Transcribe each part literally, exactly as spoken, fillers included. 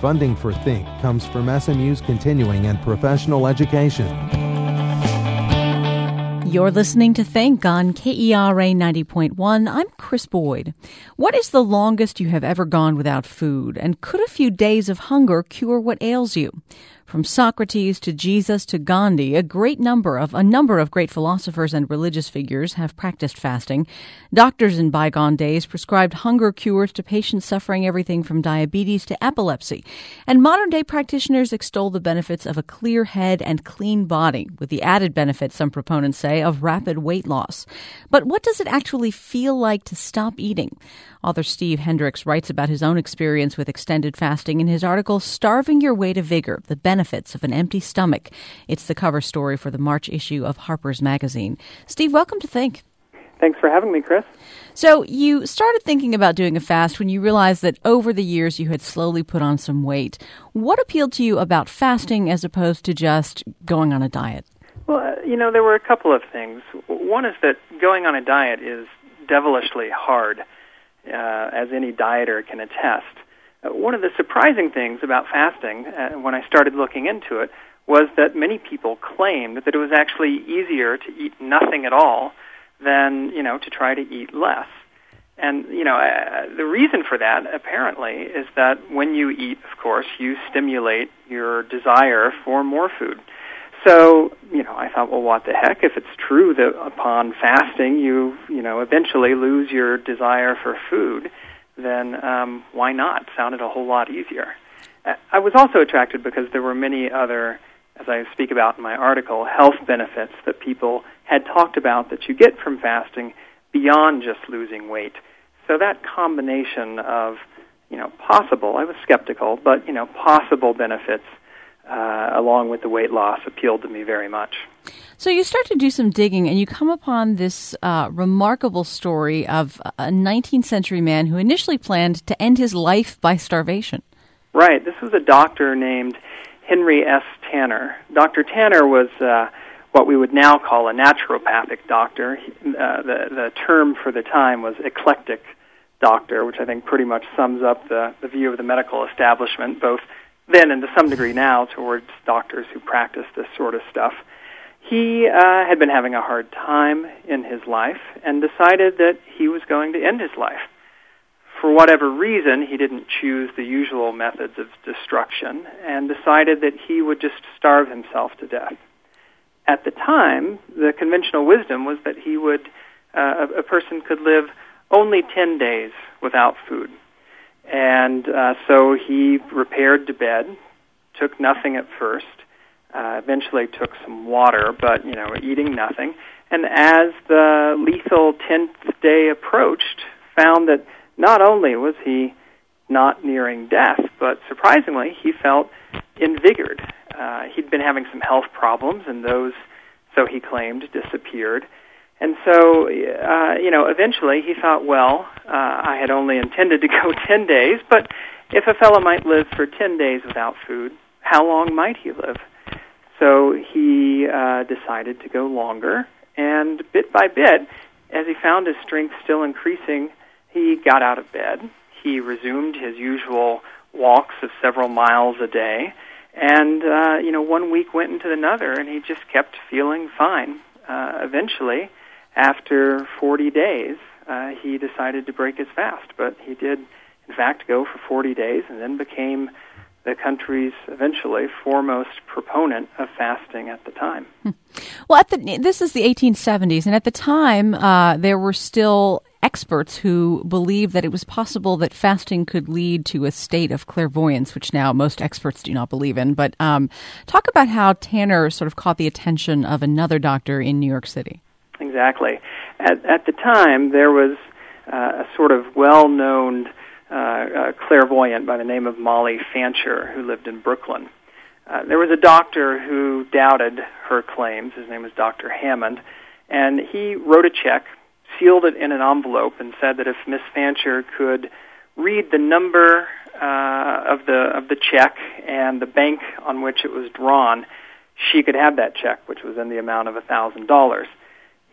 Funding for Think comes from S M U's continuing and professional education. You're listening to Think on K E R A ninety point one. I'm Chris Boyd. What is the longest you have ever gone without food? And could a few days of hunger cure what ails you? From Socrates to Jesus to Gandhi, a great number of a number of great philosophers and religious figures have practiced fasting. Doctors in bygone days prescribed hunger cures to patients suffering everything from diabetes to epilepsy. And modern-day practitioners extol the benefits of a clear head and clean body, with the added benefit, some proponents say, of rapid weight loss. But what does it actually feel like to stop eating? Author Steve Hendricks writes about his own experience with extended fasting in his article, Starving Your Way to Vigor, The Benefits of an Empty Stomach. It's the cover story for the March issue of Harper's Magazine. Steve, welcome to Think. Thanks for having me, Chris. So you started thinking about doing a fast when you realized that over the years you had slowly put on some weight. What appealed to you about fasting as opposed to just going on a diet? Well, uh, you know, there were a couple of things. One is that going on a diet is devilishly hard, uh, as any dieter can attest. Uh, one of the surprising things about fasting, uh, when I started looking into it, was that many people claimed that it was actually easier to eat nothing at all than, you know, to try to eat less. And, you know, uh, the reason for that, apparently, is that when you eat, of course, you stimulate your desire for more food. So, you know, I thought, well, what the heck? If it's true that upon fasting you, you know, eventually lose your desire for food, then um, why not? Sounded a whole lot easier. I was also attracted because there were many other, as I speak about in my article, health benefits that people had talked about that you get from fasting beyond just losing weight. So that combination of, you know, possible, I was skeptical, but, you know, possible benefits Uh, along with the weight loss appealed to me very much. So you start to do some digging and you come upon this uh, remarkable story of a nineteenth century man who initially planned to end his life by starvation. Right. This was a doctor named Henry S. Tanner. Doctor Tanner was uh, what we would now call a naturopathic doctor. Uh, the, the term for the time was eclectic doctor, which I think pretty much sums up the, the view of the medical establishment, both then and to some degree now towards doctors who practice this sort of stuff. He uh, had been having a hard time in his life and decided that he was going to end his life. For whatever reason, he didn't choose the usual methods of destruction and decided that he would just starve himself to death. At the time, the conventional wisdom was that he would, uh, a, a person could live only ten days without food. And uh, so he repaired to bed, took nothing at first, uh, eventually took some water, but, you know, eating nothing. And as the lethal tenth day approached, found that not only was he not nearing death, but surprisingly, he felt invigorated. Uh, he'd been having some health problems, and those, so he claimed, disappeared. And so, uh, you know, eventually he thought, well, uh, I had only intended to go ten days, but if a fellow might live for ten days without food, how long might he live? So he uh, decided to go longer, and bit by bit, as he found his strength still increasing, he got out of bed. He resumed his usual walks of several miles a day, and, uh, you know, one week went into another, and he just kept feeling fine. Uh, eventually, after forty days, uh, he decided to break his fast, but he did, in fact, go for forty days and then became the country's, eventually, foremost proponent of fasting at the time. Hmm. Well, at the, this is the eighteen seventies, and at the time, uh, there were still experts who believed that it was possible that fasting could lead to a state of clairvoyance, which now most experts do not believe in. But um, talk about how Tanner sort of caught the attention of another doctor in New York City. Exactly. At, at the time, there was uh, a sort of well-known uh, uh, clairvoyant by the name of Molly Fancher, who lived in Brooklyn. Uh, there was a doctor who doubted her claims. His name was Doctor Hammond, and he wrote a check, sealed it in an envelope, and said that if Miss Fancher could read the number uh, of the of the check and the bank on which it was drawn, she could have that check, which was in the amount of a thousand dollars.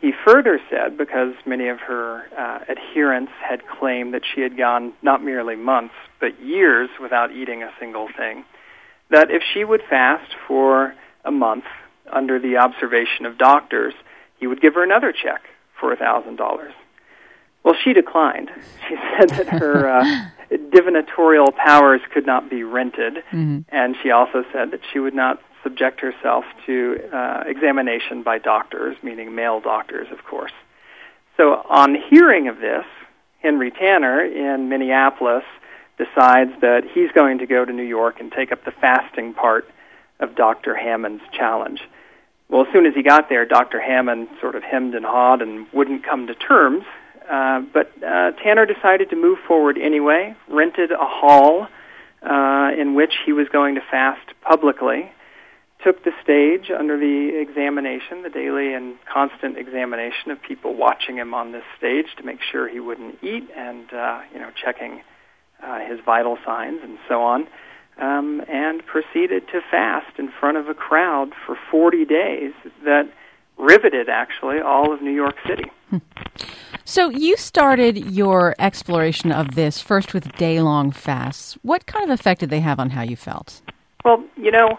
He further said, because many of her uh, adherents had claimed that she had gone not merely months, but years without eating a single thing, that if she would fast for a month under the observation of doctors, he would give her another check for one thousand dollars. Well, she declined. She said that her uh, divinatorial powers could not be rented, mm-hmm. and she also said that she would not subject herself to uh, examination by doctors, meaning male doctors, of course. So on hearing of this, Henry Tanner in Minneapolis decides that he's going to go to New York and take up the fasting part of Doctor Hammond's challenge. Well, as soon as he got there, Doctor Hammond sort of hemmed and hawed and wouldn't come to terms, uh, but uh, Tanner decided to move forward anyway, rented a hall uh, in which he was going to fast publicly, took the stage under the examination, the daily and constant examination of people watching him on this stage to make sure he wouldn't eat and, uh, you know, checking uh, his vital signs and so on, um, and proceeded to fast in front of a crowd for forty days that riveted, actually, all of New York City. Hmm. So you started your exploration of this first with day-long fasts. What kind of effect did they have on how you felt? Well, you know,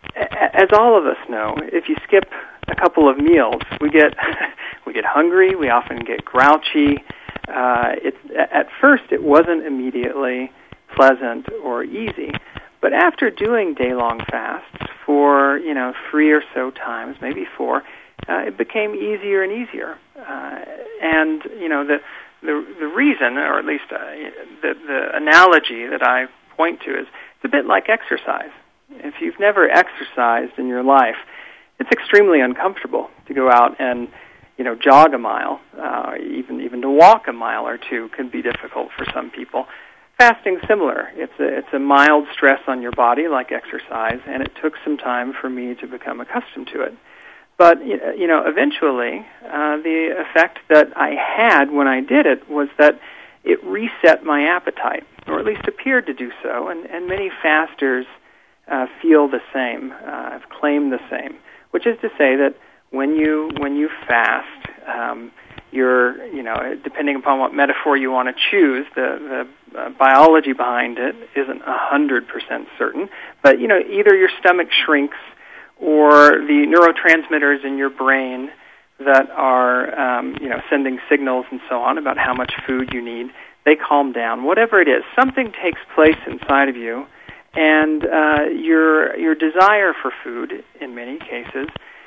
as all of us know, if you skip a couple of meals, we get we get hungry. We often get grouchy. Uh, it's at first it wasn't immediately pleasant or easy, but after doing day-long fasts for you know three or so times, maybe four, uh, it became easier and easier. Uh, and you know the the the reason, or at least uh, the the analogy that I point to is it's a bit like exercise. If you've never exercised in your life, it's extremely uncomfortable to go out and, you know, jog a mile. Uh, even even to walk a mile or two can be difficult for some people. Fasting's similar. It's a it's a mild stress on your body, like exercise, and it took some time for me to become accustomed to it. But you know, eventually, uh, the effect that I had when I did it was that it reset my appetite, or at least appeared to do so. And, and many fasters Uh, feel the same, uh, have claimed the same, which is to say that when you when you fast, um, you're you know depending upon what metaphor you want to choose, the the uh, biology behind it isn't a hundred percent certain, but you know either your stomach shrinks or the neurotransmitters in your brain that are um, you know sending signals and so on about how much food you need, they calm down. Whatever it is, something takes place inside of you. And uh, your your desire for food, in many cases,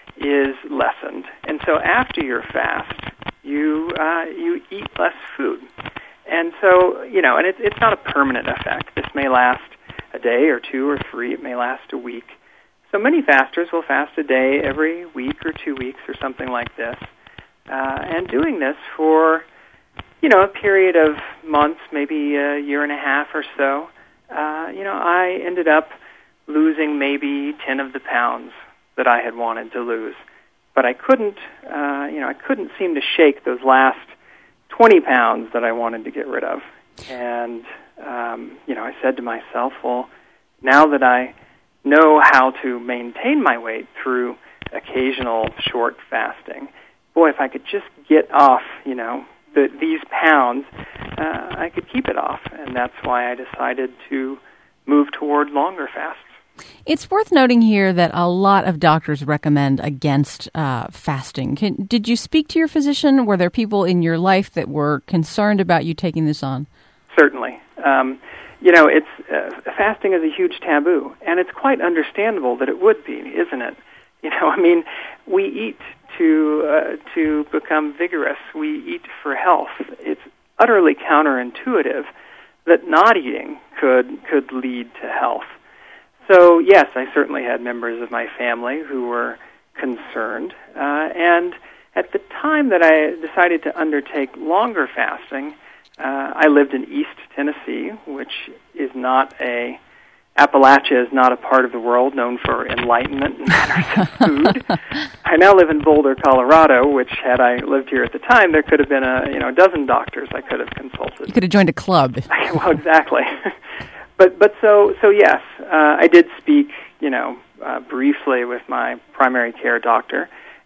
is lessened. And so after your fast, you uh, you eat less food. And so, you know, and it's it's not a permanent effect. This may last a day or two or three. It may last a week. So many fasters will fast a day every week or two weeks or something like this. Uh, and doing this for, you know, a period of months, maybe a year and a half or so, Uh, you know, I ended up losing maybe ten of the pounds that I had wanted to lose, but I couldn't, uh, you know, I couldn't seem to shake those last twenty pounds that I wanted to get rid of. And, um, you know, I said to myself, well, now that I know how to maintain my weight through occasional short fasting, boy, if I could just get off, you know, the, these pounds, uh, I could keep it off, and that's why I decided to move toward longer fasts. It's worth noting here that a lot of doctors recommend against uh, fasting. Can, did you speak to your physician? Were there people in your life that were concerned about you taking this on? Certainly. Um, you know, it's uh, fasting is a huge taboo, and it's quite understandable that it would be, isn't it? You know, I mean, we eat to uh, to become vigorous. We eat for health. It's utterly counterintuitive that not eating could could lead to health. So yes, I certainly had members of my family who were concerned, uh, and at the time that I decided to undertake longer fasting, uh, I lived in East Tennessee, which is not a Appalachia is not a part of the world known for enlightenment and matters of food. I now live in Boulder, Colorado, which, had I lived here at the time, there could have been a you know a dozen doctors I could have consulted. You could have joined a club. Well, exactly. but but so so yes, uh, I did speak you know uh, briefly with my primary care doctor,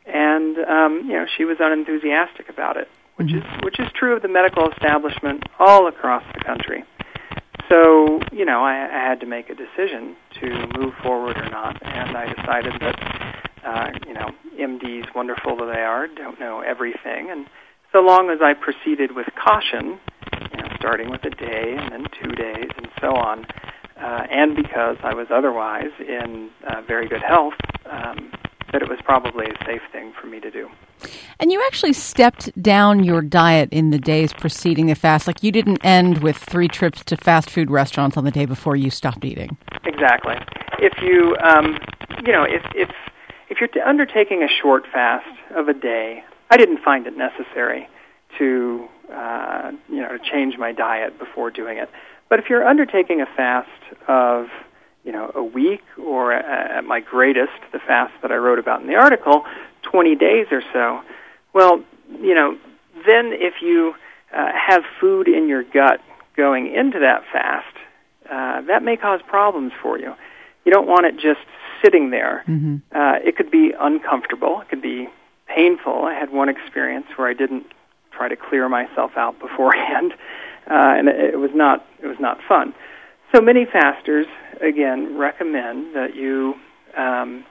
and um, you know, she was unenthusiastic about it, which is which is true of the medical establishment all across the country. So, you know, I, I had to make a decision to move forward or not, and I decided that, uh, you know, M Ds, wonderful though they are, don't know everything, and so long as I proceeded with caution, you know, starting with a day and then two days and so on, uh, and because I was otherwise in uh, very good health, um, that it was probably a safe thing for me to do. And you actually stepped down your diet in the days preceding the fast. Like, you didn't end with three trips to fast food restaurants on the day before you stopped eating. Exactly. If you, um, you know, if if if you're undertaking a short fast of a day, I didn't find it necessary to, uh, you know, to change my diet before doing it. But if you're undertaking a fast of, you know, a week, or uh, at my greatest, the fast that I wrote about in the article, twenty days or so, well, you know, then if you uh, have food in your gut going into that fast, uh, that may cause problems for you. You don't want it just sitting there. Mm-hmm. Uh, it could be uncomfortable. It could be painful. I had one experience where I didn't try to clear myself out beforehand, uh, and it, it was not it was not fun. So many fasters, again, recommend that you um,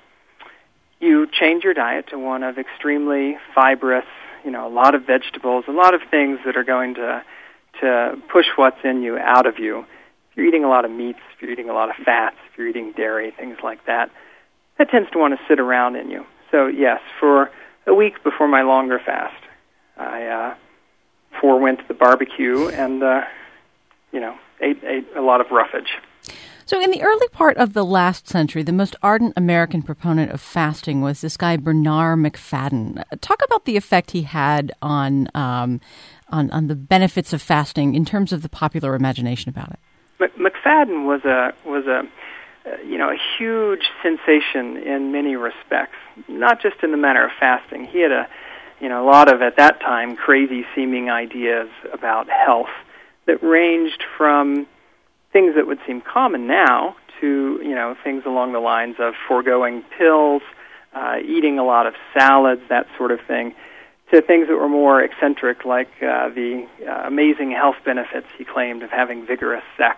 you change your diet to one of extremely fibrous, you know, a lot of vegetables, a lot of things that are going to to push what's in you out of you. If you're eating a lot of meats, if you're eating a lot of fats, if you're eating dairy, things like that, that tends to want to sit around in you. So yes, for a week before my longer fast, I uh, forewent the barbecue and, uh, you know, ate, ate a lot of roughage. So in the early part of the last century, the most ardent American proponent of fasting was this guy, Bernard Macfadden. Talk about the effect he had on, um, on on the benefits of fasting in terms of the popular imagination about it. Macfadden was a was a uh, you know a huge sensation in many respects, not just in the matter of fasting. He had a you know a lot of, at that time, crazy seeming ideas about health that ranged from things that would seem common now to, you know, things along the lines of foregoing pills, uh, eating a lot of salads, that sort of thing, to things that were more eccentric, like uh, the uh, amazing health benefits he claimed of having vigorous sex.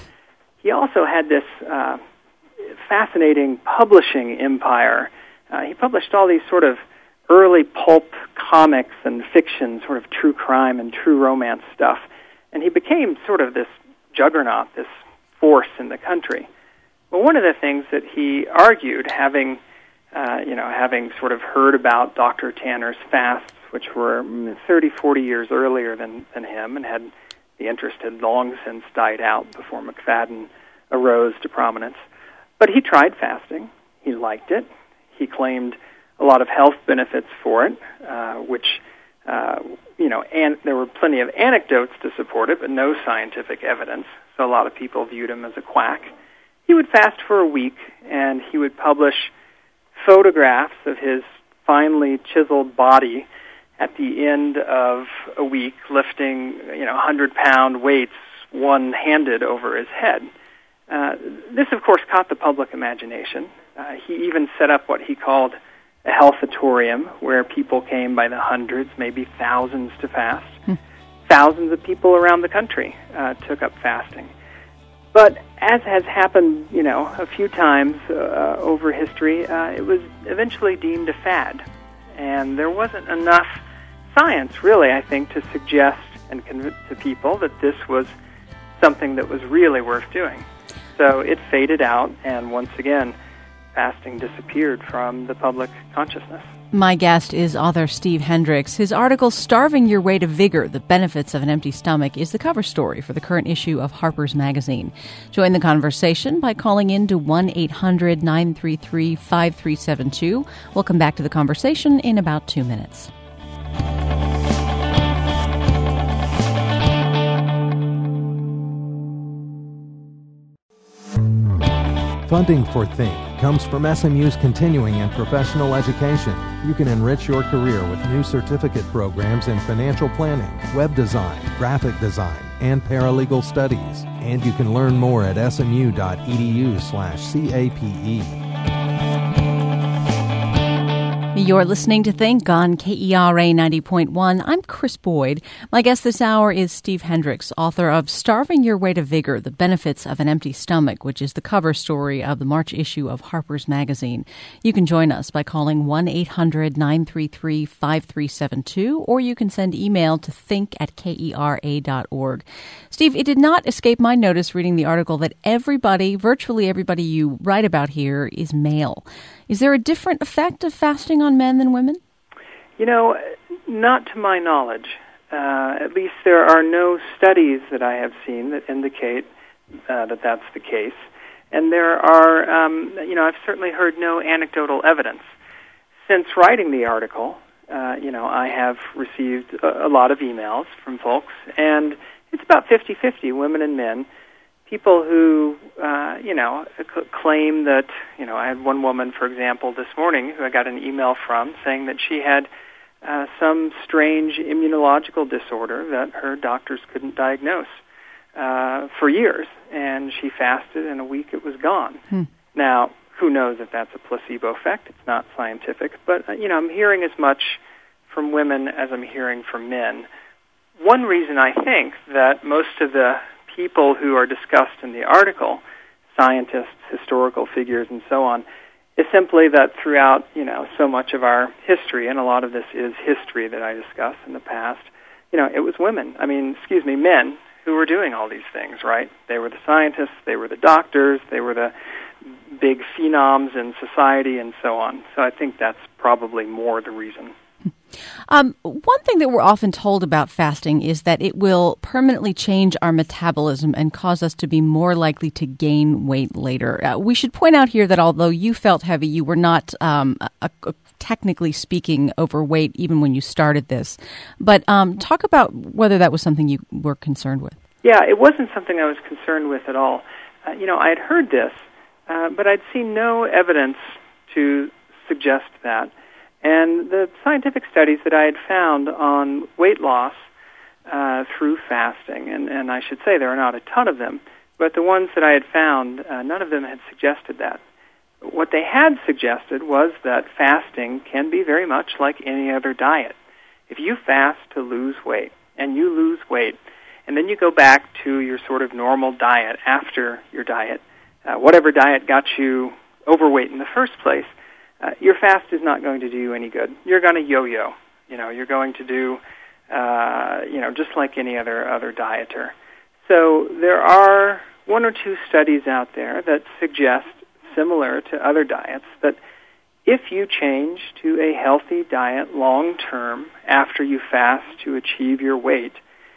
He also had this uh, fascinating publishing empire. Uh, he published all these sort of early pulp comics and fiction, sort of true crime and true romance stuff. And he became sort of this juggernaut, this force in the country. Well, one of the things that he argued, having, uh, you know, having sort of heard about Doctor Tanner's fasts, which were thirty, forty years earlier than, than him, and had the interest had long since died out before Macfadden arose to prominence. But he tried fasting. He liked it. He claimed a lot of health benefits for it, uh, which Uh, you know, and there were plenty of anecdotes to support it, but no scientific evidence. So a lot of people viewed him as a quack. He would fast for a week, and he would publish photographs of his finely chiseled body at the end of a week, lifting, you know, one hundred pound weights one-handed over his head. Uh, this, of course, caught the public imagination. Uh, he even set up what he called a healthatorium, where people came by the hundreds, maybe thousands, to fast. Hmm. Thousands of people around the country uh, took up fasting. But as has happened, you know, a few times uh, over history, uh, it was eventually deemed a fad. And there wasn't enough science, really, I think, to suggest and convince to people that this was something that was really worth doing. So it faded out, and once again, fasting disappeared from the public consciousness. My guest is author Steve Hendricks. His article, Starving Your Way to Vigor, The Benefits of an Empty Stomach, is the cover story for the current issue of Harper's Magazine. Join the conversation by calling in to one eight hundred nine three three five three seven two. We'll come back to the conversation in about two minutes. Funding for Think comes from S M U's continuing and professional education. You can enrich your career with new certificate programs in financial planning, web design, graphic design, and paralegal studies. And you can learn more at smu.edu slash CAPE. You're listening to Think on K E R A ninety point one. I'm Chris Boyd. My guest this hour is Steve Hendricks, author of Starving Your Way to Vigor, The Benefits of an Empty Stomach, which is the cover story of the March issue of Harper's Magazine. You can join us by calling one eight hundred nine three three five three seven two, or you can send email to think at K E R A dot org. Steve, it did not escape my notice reading the article that everybody, virtually everybody you write about here, is male. Is there a different effect of fasting on men than women? You know, not to my knowledge. Uh, at least there are no studies that I have seen that indicate uh, that that's the case. And there are, um, you know, I've certainly heard no anecdotal evidence. Since writing the article, uh, you know, I have received a, a lot of emails from folks, and it's about fifty-fifty, women and men. People who, uh, you know, c- claim that, you know, I had one woman, for example, this morning who I got an email from saying that she had uh, some strange immunological disorder that her doctors couldn't diagnose uh, for years, and she fasted, and in a week it was gone. Hmm. Now, who knows if that's a placebo effect? It's not scientific, but, uh, you know, I'm hearing as much from women as I'm hearing from men. One reason I think that most of the people who are discussed in the article, scientists, historical figures, and so on, is simply that throughout, you know, so much of our history, and a lot of this is history that I discussed in the past, you know, it was women, I mean, excuse me, men who were doing all these things, right? They were the scientists, they were the doctors, they were the big phenoms in society, and so on. So I think that's probably more the reason. Um, one thing that we're often told about fasting is that it will permanently change our metabolism and cause us to be more likely to gain weight later. Uh, we should point out here that although you felt heavy, you were not, um, a, a, technically speaking, overweight even when you started this. But um, talk about whether that was something you were concerned with. Yeah, it wasn't something I was concerned with at all. Uh, you know, I had heard this, uh, but I'd seen no evidence to suggest that. And the scientific studies that I had found on weight loss uh, through fasting, and, and I should say there are not a ton of them, but the ones that I had found, uh, none of them had suggested that. What they had suggested was that fasting can be very much like any other diet. If you fast to lose weight, and you lose weight, and then you go back to your sort of normal diet after your diet, uh, whatever diet got you overweight in the first place, Uh, your fast is not going to do you any good. You're going to yo-yo. You know, you're going to do, uh, you know, just like any other other dieter. So there are one or two studies out there that suggest, similar to other diets, that if you change to a healthy diet long-term after you fast to achieve your weight,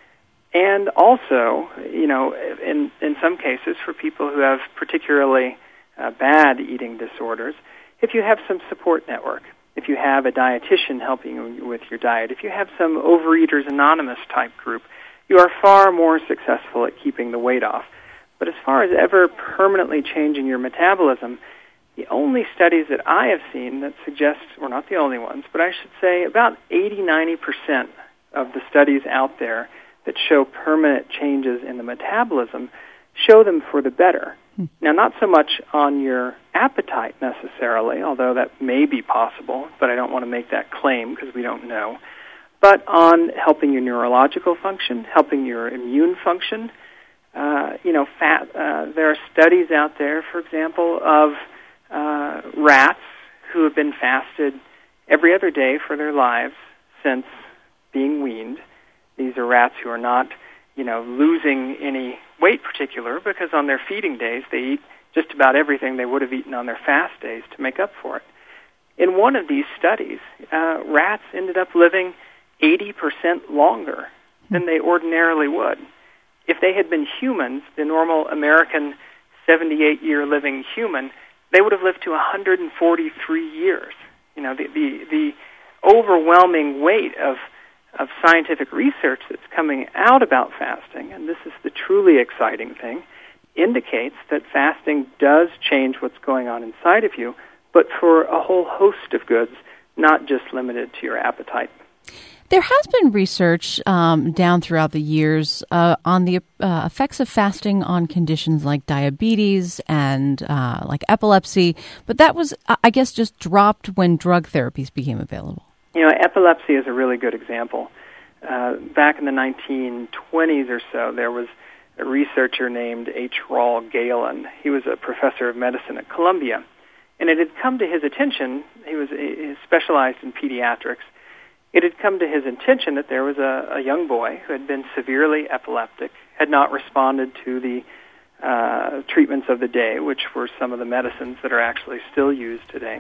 and also, you know, in, in some cases for people who have particularly uh, bad eating disorders, if you have some support network, if you have a dietitian helping you with your diet, if you have some Overeaters Anonymous type group, you are far more successful at keeping the weight off. But as far as ever permanently changing your metabolism, the only studies that I have seen that suggest, or not the only ones, but I should say about eighty, ninety percent of the studies out there that show permanent changes in the metabolism show them for the better. Now, not so much on your appetite necessarily, although that may be possible, but I don't want to make that claim because we don't know, but on helping your neurological function, helping your immune function. Uh, you know, fat. Uh, there are studies out there, for example, of uh, rats who have been fasted every other day for their lives since being weaned. These are rats who are not, you know, losing any weight particular because on their feeding days they eat just about everything they would have eaten on their fast days to make up for it. In one of these studies, uh, rats ended up living eighty percent longer than they ordinarily would. If they had been humans, the normal American seventy-eight-year living human, they would have lived to one hundred forty-three years. You know, the the, the overwhelming weight of of scientific research that's coming out about fasting, and this is the truly exciting thing, indicates that fasting does change what's going on inside of you, but for a whole host of goods, not just limited to your appetite. There has been research um, down throughout the years uh, on the uh, effects of fasting on conditions like diabetes and uh, like epilepsy, but that was, I guess, just dropped when drug therapies became available. You know, epilepsy is a really good example. Uh, back in the nineteen twenties or so, there was a researcher named H. Raul Galen. He was a professor of medicine at Columbia, and it had come to his attention, he was he specialized in pediatrics, it had come to his attention that there was a, a young boy who had been severely epileptic, had not responded to the uh, treatments of the day, which were some of the medicines that are actually still used today.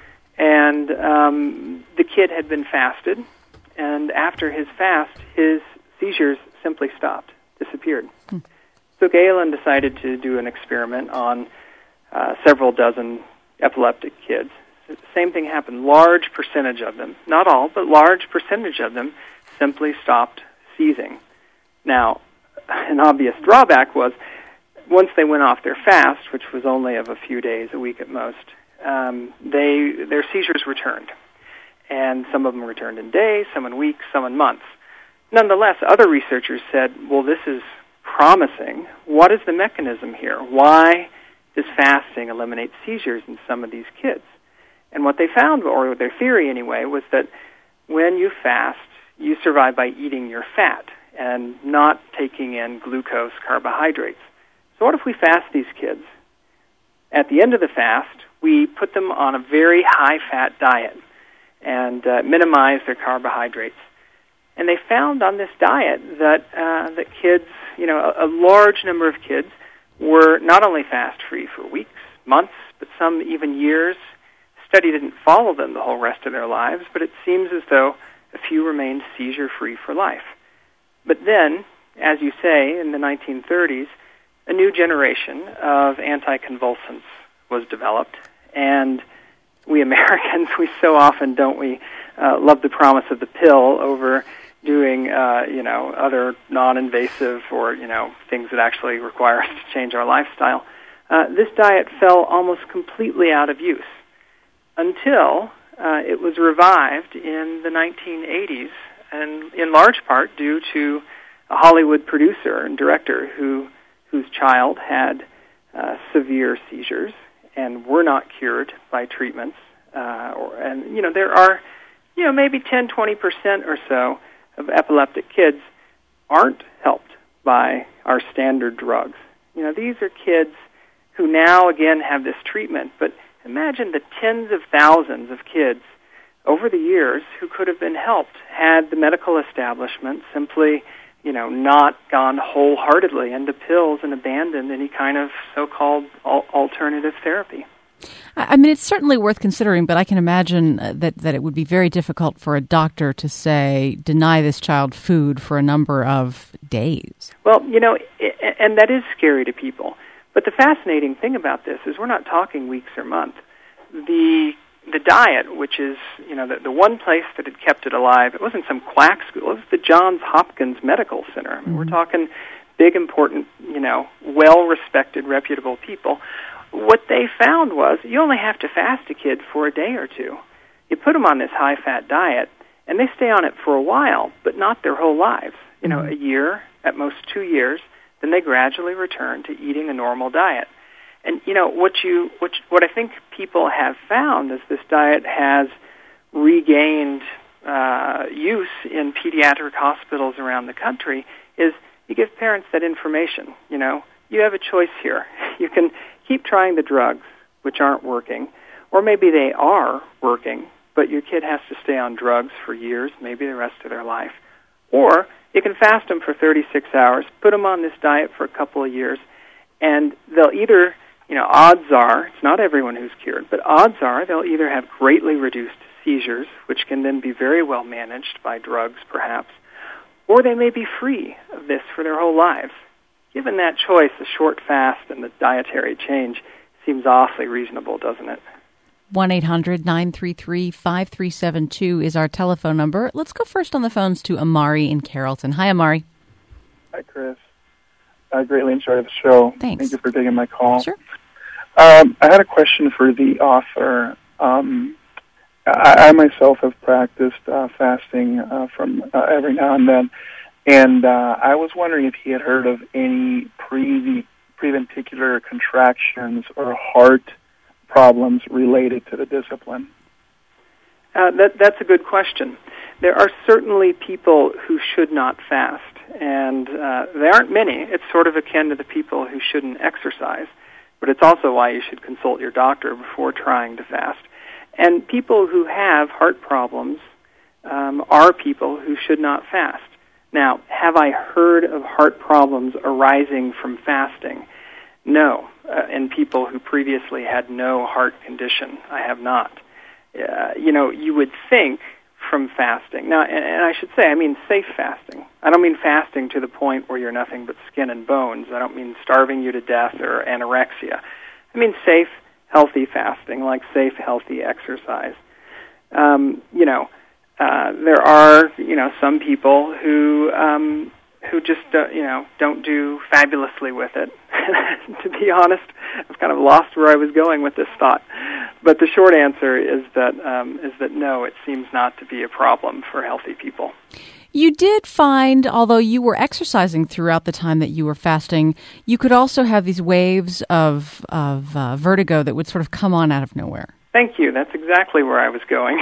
And um, the kid had been fasted, and after his fast, his seizures simply stopped, disappeared. Hmm. So Galen decided to do an experiment on uh, several dozen epileptic kids. The same thing happened. Large percentage of them, not all, but large percentage of them simply stopped seizing. Now, an obvious drawback was once they went off their fast, which was only of a few days, a week at most, um, they their seizures returned. And some of them returned in days, some in weeks, some in months. Nonetheless, other researchers said, well, this is promising. What is the mechanism here? Why does fasting eliminate seizures in some of these kids? And what they found, or their theory anyway, was that when you fast, you survive by eating your fat and not taking in glucose, carbohydrates. So what if we fast these kids? At the end of the fast, we put them on a very high-fat diet and uh, minimize their carbohydrates. And they found on this diet that uh, that kids, you know, a, a large number of kids were not only fast-free for weeks, months, but some even years. Study didn't follow them the whole rest of their lives, but it seems as though a few remained seizure-free for life. But then, as you say, in the nineteen thirties, a new generation of anticonvulsants was developed, and we Americans, we so often, don't we, uh, love the promise of the pill over doing, uh, you know, other non-invasive or, you know, things that actually require us to change our lifestyle. Uh, this diet fell almost completely out of use until uh, it was revived in the nineteen eighties, and in large part due to a Hollywood producer and director who whose child had uh, severe seizures and were not cured by treatments. Uh, or, and, you know, there are, you know, maybe ten, twenty percent or so of epileptic kids aren't helped by our standard drugs. You know, these are kids who now, again, have this treatment, but imagine the tens of thousands of kids over the years who could have been helped had the medical establishment simply, you know, not gone wholeheartedly into pills and abandoned any kind of so-called al- alternative therapy. I mean, it's certainly worth considering, but I can imagine that, that it would be very difficult for a doctor to say, deny this child food for a number of days. Well, you know, and that is scary to people. But the fascinating thing about this is we're not talking weeks or months. The the diet, which is, you know, the, the one place that had kept it alive, it wasn't some quack school, it was the Johns Hopkins Medical Center. I mean, mm-hmm. We're talking big, important, you know, well-respected, reputable people. What they found was you only have to fast a kid for a day or two. You put them on this high-fat diet, and they stay on it for a while, but not their whole lives. You know, mm-hmm. a year, at most two years, then they gradually return to eating a normal diet. And, you know, what you what, what I think people have found is this diet has regained uh, use in pediatric hospitals around the country is you give parents that information. You know, you have a choice here. You can keep trying the drugs, which aren't working, or maybe they are working, but your kid has to stay on drugs for years, maybe the rest of their life. Or you can fast them for thirty-six hours, put them on this diet for a couple of years, and they'll either, you know, odds are, it's not everyone who's cured, but odds are they'll either have greatly reduced seizures, which can then be very well managed by drugs perhaps, or they may be free of this for their whole lives. Given that choice, the short fast and the dietary change seems awfully reasonable, doesn't it? one eight hundred nine three three five three seven two is our telephone number. Let's go first on the phones to Amari in Carrollton. Hi, Amari. Hi, Chris. I greatly enjoyed the show. Thanks. Thank you for taking my call. Sure. Um, I had a question for the author. Um, I, I myself have practiced uh, fasting uh, from uh, every now and then, and uh, I was wondering if he had heard of any pre preventricular contractions or heart problems related to the discipline. Uh, that, that's a good question. There are certainly people who should not fast, and uh, there aren't many. It's sort of akin to the people who shouldn't exercise, but it's also why you should consult your doctor before trying to fast. And people who have heart problems um, are people who should not fast. Now, have I heard of heart problems arising from fasting? No. Uh, in people who previously had no heart condition, I have not. Uh, you know, you would think from fasting. Now, and, and I should say, I mean safe fasting. I don't mean fasting to the point where you're nothing but skin and bones. I don't mean starving you to death or anorexia. I mean safe, healthy fasting, like safe, healthy exercise. Um, you know, uh, there are, you know, some people who um, who just, uh, you know, don't do fabulously with it. To be honest, I've kind of lost where I was going with this thought. But the short answer is that um, is that no, it seems not to be a problem for healthy people. You did find, although you were exercising throughout the time that you were fasting, you could also have these waves of of uh, vertigo that would sort of come on out of nowhere. Thank you. That's exactly where I was going.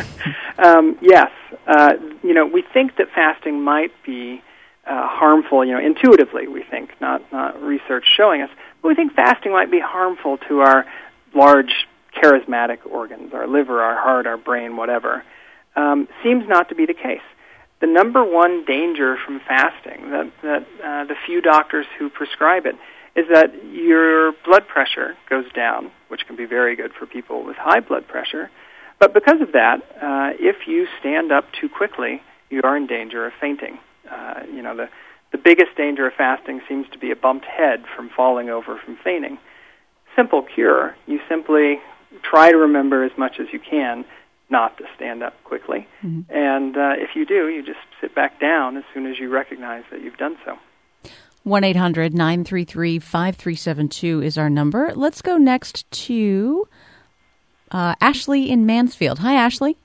um, yes, uh, you know, we think that fasting might be uh, harmful. You know, intuitively, we think, not not research showing us, but we think fasting might be harmful to our large charismatic organs, our liver, our heart, our brain, whatever. Um, seems not to be the case. The number one danger from fasting, that, that uh, the few doctors who prescribe it, is that your blood pressure goes down, which can be very good for people with high blood pressure. But because of that, uh, if you stand up too quickly, you are in danger of fainting. Uh, you know, the, the biggest danger of fasting seems to be a bumped head from falling over from fainting. Simple cure. You simply try to remember as much as you can not to stand up quickly. Mm-hmm. And uh, if you do, you just sit back down as soon as you recognize that you've done so. one eight hundred nine three three five three seven two is our number. Let's go next to uh, Ashley in Mansfield. Hi, Ashley.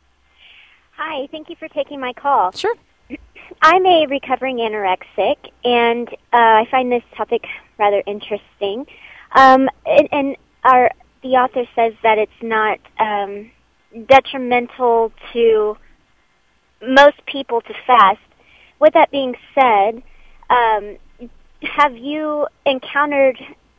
Hi, thank you for taking my call. Sure. I'm a recovering anorexic, and uh, I find this topic rather interesting. Um, and and our the author says that it's not um, detrimental to most people to fast. With that being said, um, have you encountered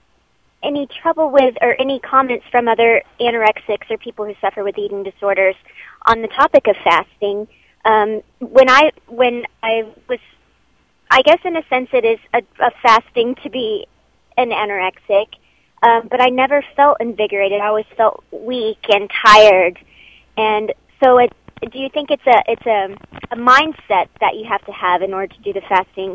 any trouble with or any comments from other anorexics or people who suffer with eating disorders on the topic of fasting? Um, when I when I was, I guess in a sense it is a, a fasting to be an anorexic, um, but I never felt invigorated. I always felt weak and tired, and so it. Do you think it's a it's a, a mindset that you have to have in order to do the fasting?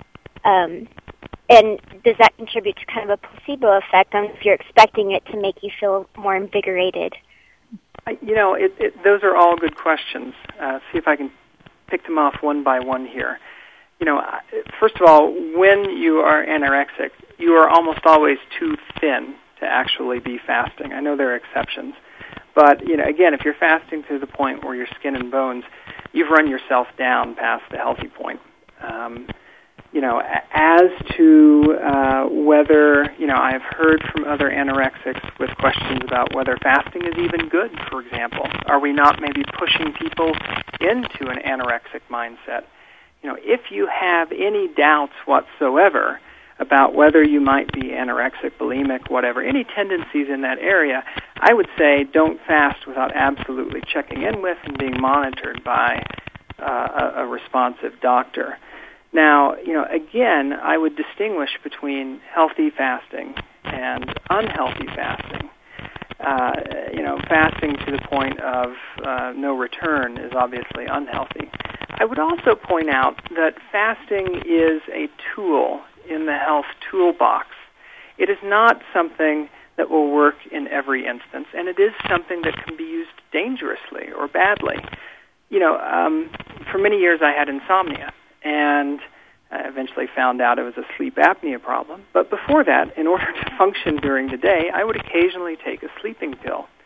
Um, and does that contribute to kind of a placebo effect on if you're expecting it to make you feel more invigorated? You know, it, it, those are all good questions. Uh, see if I can pick them off one by one here. You know, first of all, when you are anorexic, you are almost always too thin to actually be fasting. I know there are exceptions. But, you know, again, if you're fasting to the point where you're skin and bones, you've run yourself down past the healthy point. Um, you know, as to uh, whether, you know, I've heard from other anorexics with questions about whether fasting is even good, for example. Are we not maybe pushing people into an anorexic mindset? You know, if you have any doubts whatsoever about whether you might be anorexic, bulimic, whatever, any tendencies in that area, I would say don't fast without absolutely checking in with and being monitored by uh, a, a responsive doctor. Now, you know, again, I would distinguish between healthy fasting and unhealthy fasting. Uh, you know, fasting to the point of uh, no return is obviously unhealthy. I would also point out that fasting is a tool in the health toolbox. It is not something that will work in every instance, and it is something that can be used dangerously or badly. You know, um, for many years I had insomnia, and I eventually found out it was a sleep apnea problem. But before that, in order to function during the day, I would occasionally take a sleeping pill.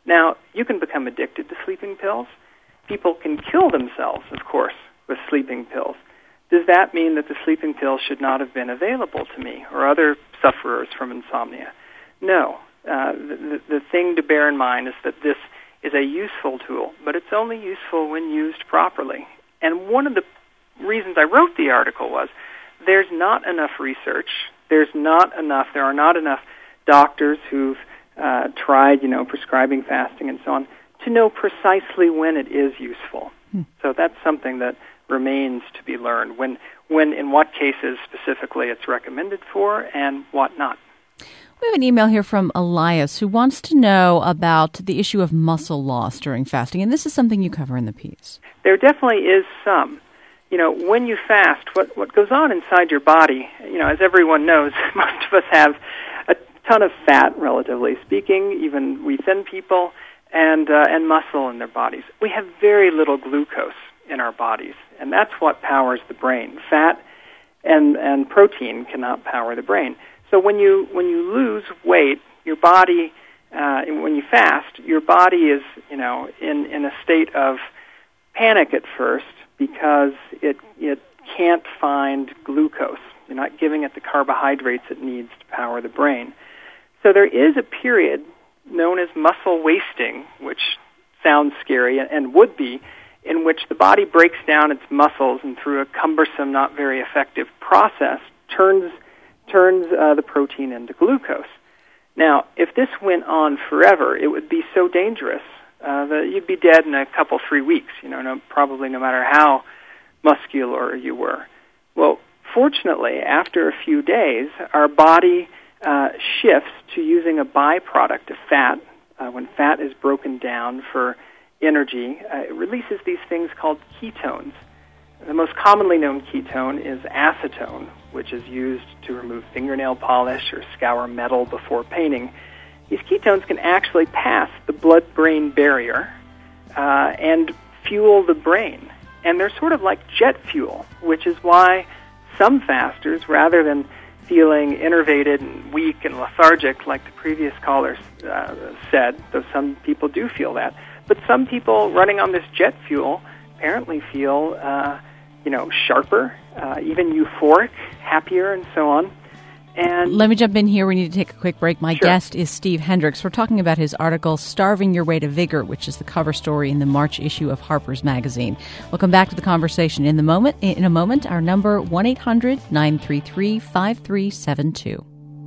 Now, you can become addicted to sleeping pills. People can kill themselves, of course, with sleeping pills. Does that mean that the sleeping pills should not have been available to me or other sufferers from insomnia? No. Uh, the, the thing to bear in mind is that this is a useful tool, but it's only useful when used properly. And one of the reasons I wrote the article was there's not enough research. There's not enough, there are not enough doctors who've uh, tried, you know, prescribing fasting and so on to know precisely when it is useful. Hmm. So that's something that remains to be learned, when, when in what cases specifically it's recommended for and what not. We have an email here from Elias who wants to know about the issue of muscle loss during fasting, and this is something you cover in the piece. There definitely is some. You know, when you fast, what, what goes on inside your body, you know, as everyone knows, most of us have a ton of fat, relatively speaking, even we thin people, and uh, and muscle in their bodies. We have very little glucose in our bodies, and that's what powers the brain. Fat and, and protein cannot power the brain. So when you when you lose weight, your body, uh, when you fast, your body is, you know, in, in a state of panic at first because it it can't find glucose. You're not giving it the carbohydrates it needs to power the brain. So there is a period known as muscle wasting, which sounds scary and would be, in which the body breaks down its muscles and through a cumbersome, not very effective process, turns turns uh, the protein into glucose. Now, if this went on forever, it would be so dangerous uh, that you'd be dead in a couple, three weeks, you know, no, probably no matter how muscular you were. Well, fortunately, after a few days, our body uh, shifts to using a byproduct of fat. Uh, when fat is broken down for energy, uh, it releases these things called ketones. The most commonly known ketone is acetone, which is used to remove fingernail polish or scour metal before painting. These ketones can actually pass the blood-brain barrier uh, and fuel the brain. And they're sort of like jet fuel, which is why some fasters, rather than feeling enervated and weak and lethargic like the previous caller uh, said, though some people do feel that, but some people running on this jet fuel apparently feel, uh, you know, sharper, uh, even euphoric, happier, and so on. And let me jump in here. We need to take a quick break. My sure. guest is Steve Hendricks. We're talking about his article, Starving Your Way to Vigor, which is the cover story in the March issue of Harper's Magazine. We'll come back to the conversation in the moment. In a moment, our number, one eight hundred nine three three five three seven two.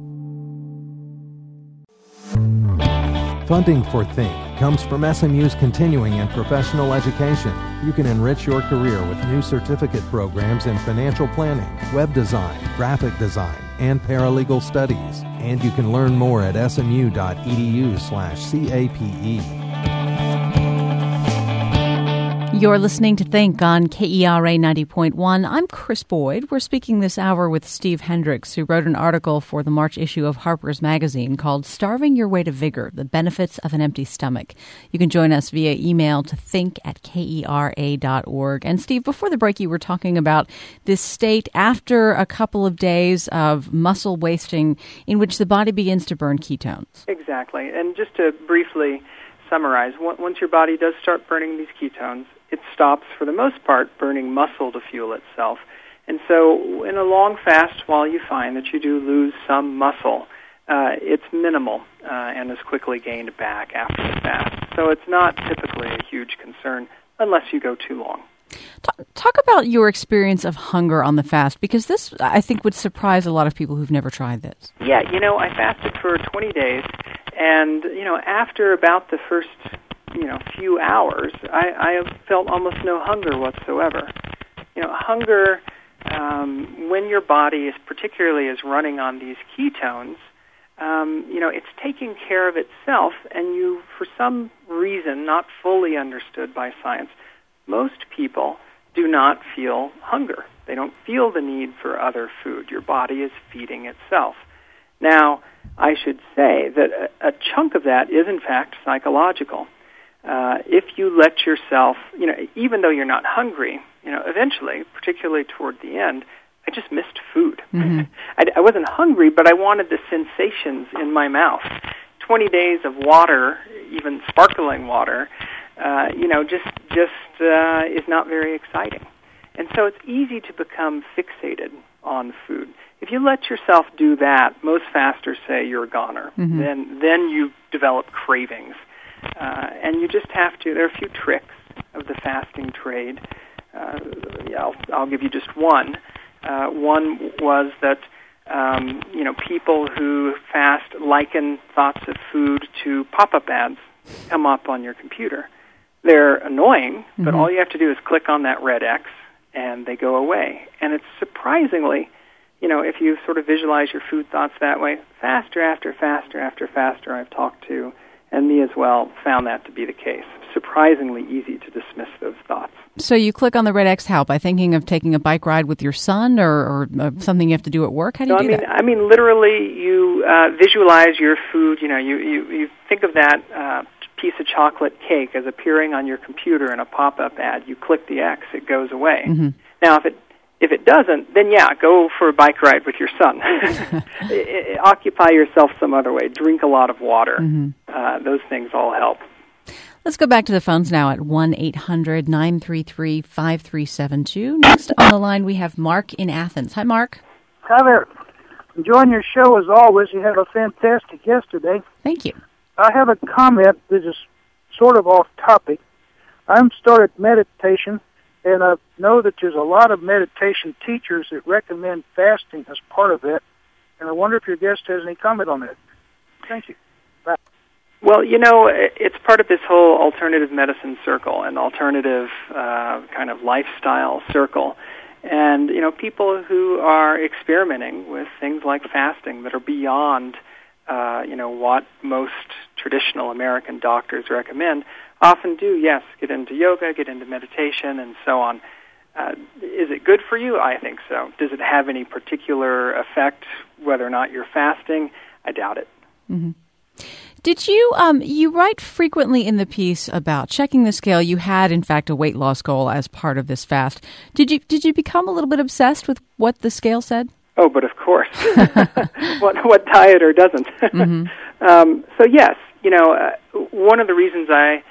Funding for Think comes from S M U's continuing and professional education. You can enrich your career with new certificate programs in financial planning, web design, graphic design, and paralegal studies. And you can learn more at smu.edu slash CAPE. You're listening to Think on K E R A ninety point one. I'm Chris Boyd. We're speaking this hour with Steve Hendricks, who wrote an article for the March issue of Harper's Magazine called Starving Your Way to Vigor, The Benefits of an Empty Stomach. You can join us via email to think at kera dot org. And Steve, before the break, you were talking about this state after a couple of days of muscle wasting in which the body begins to burn ketones. Exactly. And just to briefly summarize, once your body does start burning these ketones, it stops, for the most part, burning muscle to fuel itself. And so in a long fast, while you find that you do lose some muscle, uh, it's minimal uh, and is quickly gained back after the fast. So it's not typically a huge concern unless you go too long. Talk, talk about your experience of hunger on the fast, because this, I think, would surprise a lot of people who've never tried this. Yeah, you know, I fasted for twenty days, and, you know, after about the first you know, few hours, I, I felt almost no hunger whatsoever. You know, hunger, um, when your body is particularly is running on these ketones, um, you know, it's taking care of itself, and you, for some reason not fully understood by science, most people do not feel hunger. They don't feel the need for other food. Your body is feeding itself. Now, I should say that a, a chunk of that is, in fact, psychological. Uh, if you let yourself, you know, even though you're not hungry, you know, eventually, particularly toward the end, I just missed food. Mm-hmm. I, I wasn't hungry, but I wanted the sensations in my mouth. Twenty days of water, even sparkling water, uh, you know, just just uh, is not very exciting. And so it's easy to become fixated on food. If you let yourself do that, most fasters say you're a goner. Mm-hmm. Then then you develop cravings. Uh, and you just have to, there are a few tricks of the fasting trade. Uh, yeah, I'll, I'll give you just one. Uh, one was that, um, you know, people who fast liken thoughts of food to pop-up ads come up on your computer. They're annoying, mm-hmm. but all you have to do is click on that red X, and they go away. And it's surprisingly, you know, if you sort of visualize your food thoughts that way, faster after faster after faster I've talked to, and me as well, found that to be the case. Surprisingly easy to dismiss those thoughts. So you click on the red X how? By thinking of taking a bike ride with your son or, or uh, something you have to do at work? How do you no, do I mean, that? I mean, literally, you uh, visualize your food. You know, you, you, you think of that uh, piece of chocolate cake as appearing on your computer in a pop-up ad. You click the X, it goes away. Mm-hmm. Now, if it If it doesn't, then yeah, go for a bike ride with your son. Occupy yourself some other way. Drink a lot of water. Mm-hmm. Uh, those things all help. Let's go back to the phones now at one eight hundred nine three three five three seven two. Next on the line, we have Mark in Athens. Hi, Mark. Hi there. Enjoying your show as always. You have a fantastic guest today. Thank you. I have a comment that is sort of off topic. I'm started meditation, and I know that there's a lot of meditation teachers that recommend fasting as part of it, and I wonder if your guest has any comment on that. Thank you. Bye. Well, you know, it's part of this whole alternative medicine circle and alternative uh, kind of lifestyle circle. And, you know, people who are experimenting with things like fasting that are beyond, uh, you know, what most traditional American doctors recommend often do, yes, get into yoga, get into meditation, and so on. Uh, is it good for you? I think so. Does it have any particular effect whether or not you're fasting? I doubt it. Mm-hmm. Did you, um, you write frequently in the piece about checking the scale. You had, in fact, a weight loss goal as part of this fast. Did you, did you become a little bit obsessed with what the scale said? Oh, but of course. what, what dieter doesn't? Mm-hmm. um, so yes, you know, uh, one of the reasons I,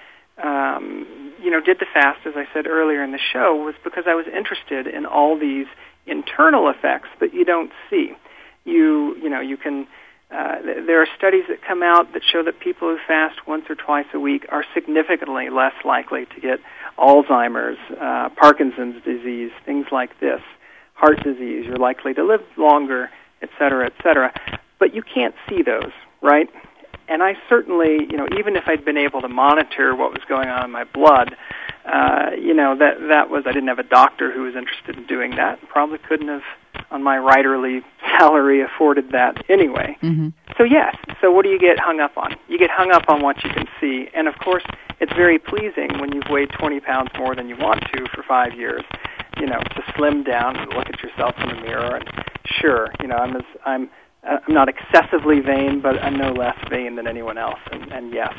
um, you know, did the fast, as I said earlier in the show, was because I was interested in all these internal effects that you don't see. You, you know, you can... Uh, th- there are studies that come out that show that people who fast once or twice a week are significantly less likely to get Alzheimer's, uh, Parkinson's disease, things like this, heart disease. You're likely to live longer, et cetera, et cetera. But you can't see those, right? And I certainly, you know, even if I'd been able to monitor what was going on in my blood, uh, you know, that that was, I didn't have a doctor who was interested in doing that. Probably couldn't have, on my writerly salary, afforded that anyway. Mm-hmm. So yes, so what do you get hung up on? You get hung up on what you can see. And of course, it's very pleasing when you've weighed twenty pounds more than you want to for five years, you know, to slim down and look at yourself in the mirror. And sure, you know, I'm as, I'm I'm not excessively vain, but I'm no less vain than anyone else. And, and yes.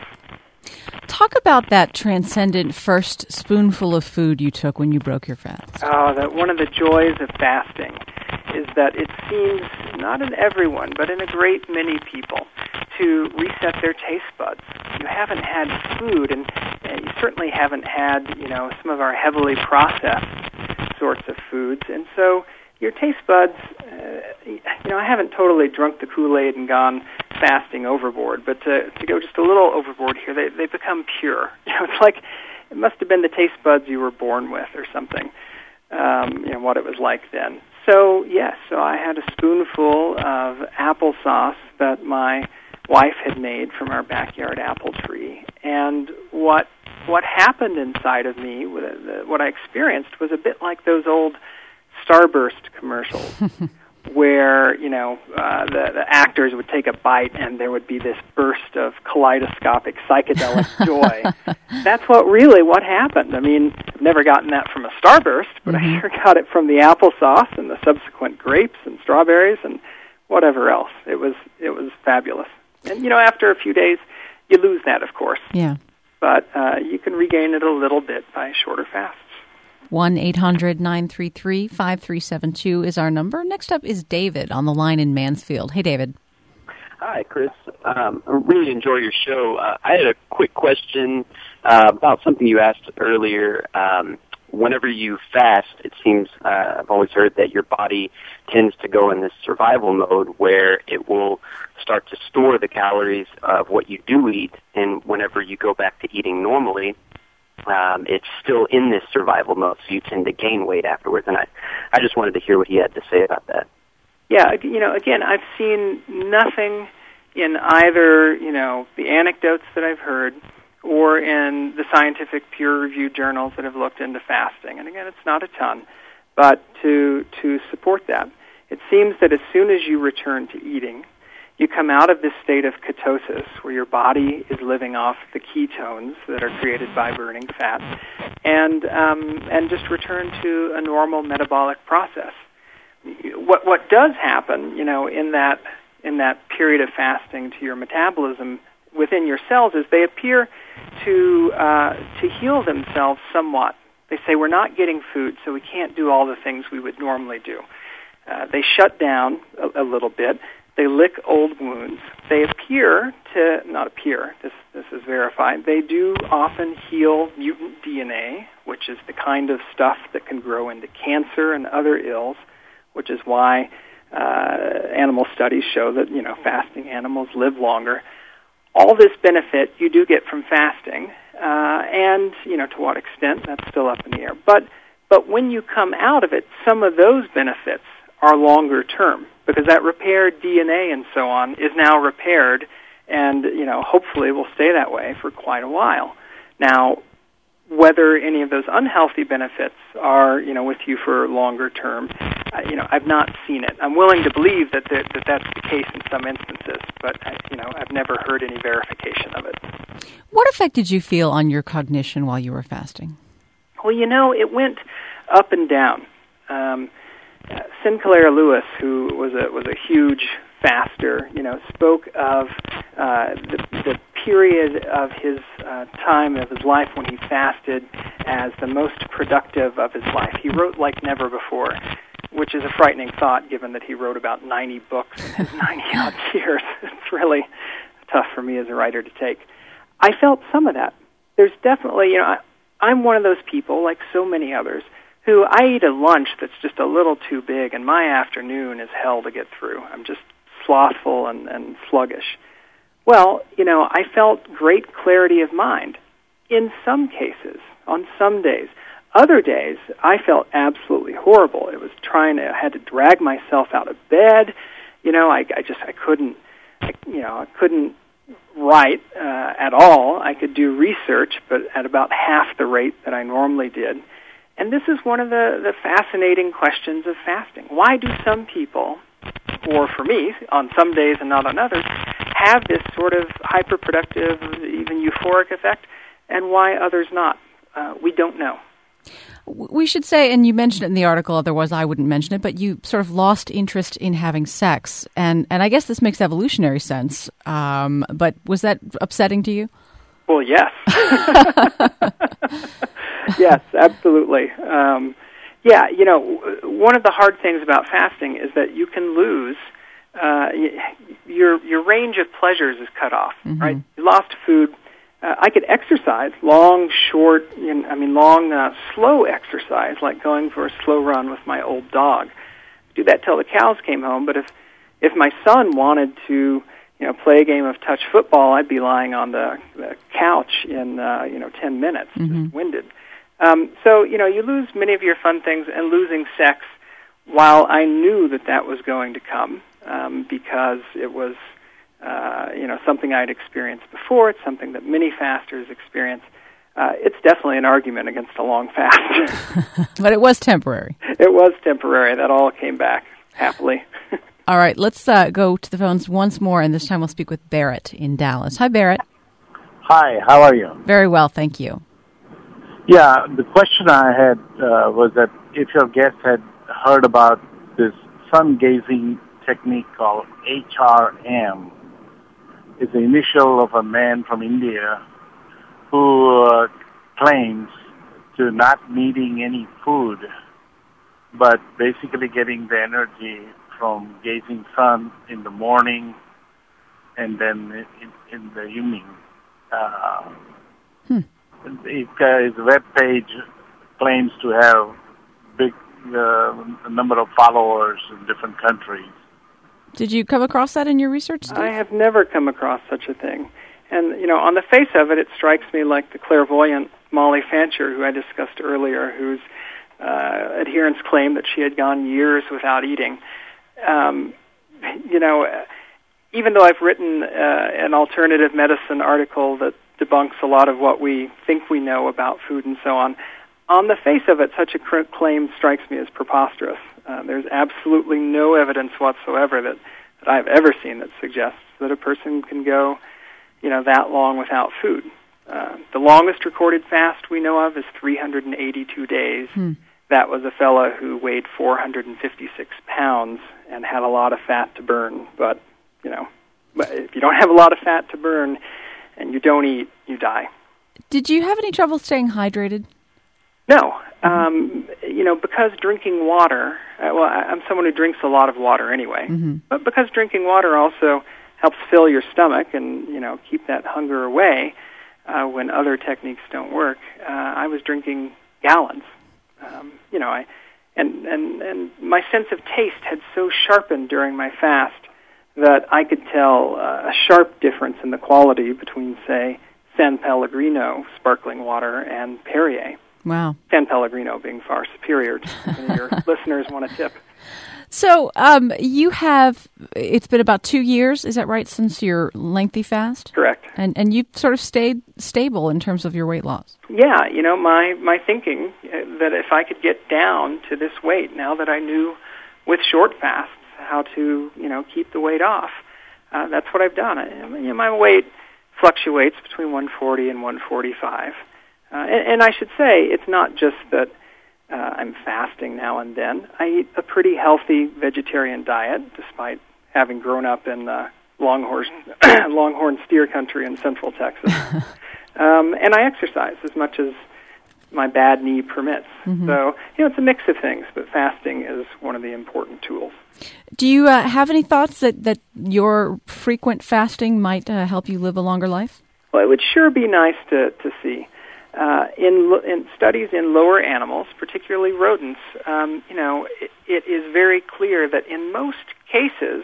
Talk about that transcendent first spoonful of food you took when you broke your fast. Oh, that one of the joys of fasting is that it seems, not in everyone, but in a great many people, to reset their taste buds. You haven't had food, and, and you certainly haven't had, you know, some of our heavily processed sorts of foods, and so your taste buds, uh, you know, I haven't totally drunk the Kool-Aid and gone fasting overboard, but to, to go just a little overboard here, they, they become pure. You know, it's like it must have been the taste buds you were born with or something, um, you know, what it was like then. So, yes, so I had a spoonful of applesauce that my wife had made from our backyard apple tree, and what what happened inside of me, what I experienced, was a bit like those old Starburst commercials where, you know, uh, the, the actors would take a bite and there would be this burst of kaleidoscopic psychedelic joy. That's what really what happened. I mean, I've never gotten that from a Starburst, but mm-hmm. I sure got it from the applesauce and the subsequent grapes and strawberries and whatever else. It was it was fabulous. And, you know, after a few days, you lose that, of course. Yeah. But uh, you can regain it a little bit by shorter fasts. one eight hundred nine three three five three seven two is our number. Next up is David on the line in Mansfield. Hey, David. Hi, Chris. Um, I really enjoy your show. Uh, I had a quick question uh, about something you asked earlier. Um, whenever you fast, it seems, uh, I've always heard that your body tends to go in this survival mode where it will start to store the calories of what you do eat, and whenever you go back to eating normally, um, it's still in this survival mode, so you tend to gain weight afterwards. And I, I just wanted to hear what he had to say about that. Yeah, you know, again, I've seen nothing in either, you know, the anecdotes that I've heard or in the scientific peer-reviewed journals that have looked into fasting. And again, it's not a ton, but to to support that, it seems that as soon as you return to eating, you come out of this state of ketosis where your body is living off the ketones that are created by burning fat, and um, and just return to a normal metabolic process. What what does happen, you know, in that in that period of fasting to your metabolism within your cells is they appear to uh, to heal themselves somewhat. They say we're not getting food, so we can't do all the things we would normally do. Uh, they shut down a, a little bit. They lick old wounds. They appear to not appear. This this is verified. They do often heal mutant D N A, which is the kind of stuff that can grow into cancer and other ills, which is why uh, animal studies show that, you know, fasting animals live longer. All this benefit you do get from fasting, uh, and, you know, to what extent, that's still up in the air. But, but when you come out of it, some of those benefits are longer term, because that repaired D N A and so on is now repaired, and, you know, hopefully will stay that way for quite a while. Now, whether any of those unhealthy benefits are, you know, with you for longer term, uh, you know, I've not seen it. I'm willing to believe that, that that that's the case in some instances, but, I, you know, I've never heard any verification of it. What effect did you feel on your cognition while you were fasting? Well, you know, it went up and down. Um, uh, Sinclair Lewis, who was a was a huge faster, you know, spoke of uh, the, the period of his uh, time of his life when he fasted as the most productive of his life. He wrote like never before, which is a frightening thought given that he wrote about ninety books in ninety-odd years. It's really tough for me as a writer to take. I felt some of that. There's definitely, you know, I, I'm one of those people, like so many others, who I eat a lunch that's just a little too big, and my afternoon is hell to get through. I'm just slothful and, and sluggish. Well, you know, I felt great clarity of mind in some cases, on some days. Other days, I felt absolutely horrible. It was trying to, I had to drag myself out of bed. You know, I, I just, I couldn't, I, you know, I couldn't write uh, at all. I could do research, but at about half the rate that I normally did. And this is one of the, the fascinating questions of fasting. Why do some people, or for me, on some days and not on others, have this sort of hyperproductive, even euphoric effect, and why others not? Uh, we don't know. We should say, and you mentioned it in the article, otherwise I wouldn't mention it, but you sort of lost interest in having sex. And, and I guess this makes evolutionary sense, um, but was that upsetting to you? Well, yes. Yes, absolutely. Um, yeah, you know, one of the hard things about fasting is that you can lose, uh, your your range of pleasures is cut off, mm-hmm. right? You lost food. Uh, I could exercise, long, short, you know, I mean, long, uh, slow exercise, like going for a slow run with my old dog. Do that till the cows came home, but if if my son wanted to, you know, play a game of touch football, I'd be lying on the, the couch in, uh, you know, ten minutes, mm-hmm. just winded. Um, so, you know, you lose many of your fun things, and losing sex, while I knew that that was going to come, um, because it was, uh, you know, something I'd experienced before, it's something that many fasters experience, uh, it's definitely an argument against a long fast. But it was temporary. It was temporary. That all came back happily. All right, let's uh, go to the phones once more, and this time we'll speak with Barrett in Dallas. Hi, Barrett. Hi, how are you? Very well, thank you. Yeah, the question I had uh, was that if your guest had heard about this sun-gazing technique called H R M. It's the initial of a man from India who uh, claims to not needing any food, but basically getting the energy from gazing sun in the morning and then in, in the evening. Uh, hmm. His, his web page claims to have big uh, number of followers in different countries. Did you come across that in your research, Steve? I have never come across such a thing. And, you know, on the face of it, it strikes me like the clairvoyant Molly Fancher, who I discussed earlier, whose uh, adherents claimed that she had gone years without eating. Um, you know, even though I've written uh, an alternative medicine article that debunks a lot of what we think we know about food and so on, on the face of it, such a claim strikes me as preposterous. Uh, there's absolutely no evidence whatsoever that, that I've ever seen that suggests that a person can go, you know, that long without food. Uh, the longest recorded fast we know of is three hundred eighty-two days. Hmm. That was a fellow who weighed four hundred fifty-six pounds and had a lot of fat to burn. But, you know, if you don't have a lot of fat to burn and you don't eat, you die. Did you have any trouble staying hydrated? No. Um, you know, because drinking water, uh, well, I, I'm someone who drinks a lot of water anyway, mm-hmm. but because drinking water also helps fill your stomach and, you know, keep that hunger away uh, when other techniques don't work, uh, I was drinking gallons. Um, you know, I and, and, and my sense of taste had so sharpened during my fast that I could tell uh, a sharp difference in the quality between, say, San Pellegrino sparkling water and Perrier. Wow. San Pellegrino being far superior to any of your listeners want to tip. So um, you have, it's been about two years, is that right, since your lengthy fast? Correct. And and you sort of stayed stable in terms of your weight loss? Yeah, you know, my, my thinking uh, that if I could get down to this weight, now that I knew with short fasts how to, you know, keep the weight off, uh, that's what I've done. I, you know, my weight fluctuates between one forty and one forty-five. Uh, and, and I should say, it's not just that uh, I'm fasting now and then. I eat a pretty healthy vegetarian diet, despite having grown up in uh, Longhorn, Longhorn steer country in central Texas. um, and I exercise as much as my bad knee permits. Mm-hmm. So, you know, it's a mix of things, but fasting is one of the important tools. Do you uh, have any thoughts that, that your frequent fasting might uh, help you live a longer life? Well, it would sure be nice to, to see. Uh, in, in studies in lower animals, particularly rodents, um, you know, it, it is very clear that in most cases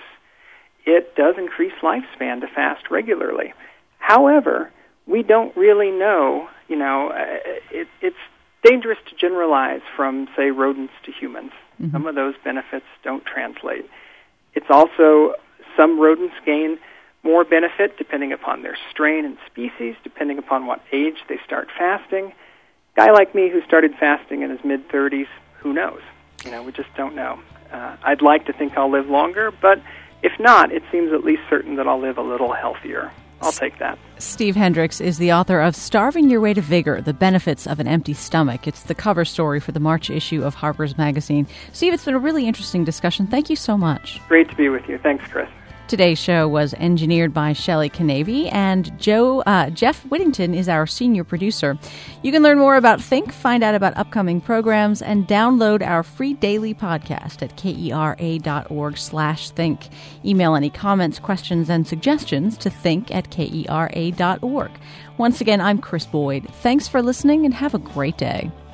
it does increase lifespan to fast regularly. However, we don't really know, you know, uh, it, it's dangerous to generalize from, say, rodents to humans. Mm-hmm. Some of those benefits don't translate. It's also, some rodents gain more benefit depending upon their strain and species, depending upon what age they start fasting. Guy like me who started fasting in his mid-thirties, who knows? You know, we just don't know. Uh, I'd like to think I'll live longer, but if not, it seems at least certain that I'll live a little healthier. I'll take that. Steve Hendricks is the author of Starving Your Way to Vigor, The Benefits of an Empty Stomach. It's the cover story for the March issue of Harper's Magazine. Steve, it's been a really interesting discussion. Thank you so much. Great to be with you. Thanks, Chris. Today's show was engineered by Shelley Canavy, and Joe uh, Jeff Whittington is our senior producer. You can learn more about Think, find out about upcoming programs, and download our free daily podcast at kera.org slash think. Email any comments, questions, and suggestions to think at kera.org. Once again, I'm Chris Boyd. Thanks for listening, and have a great day.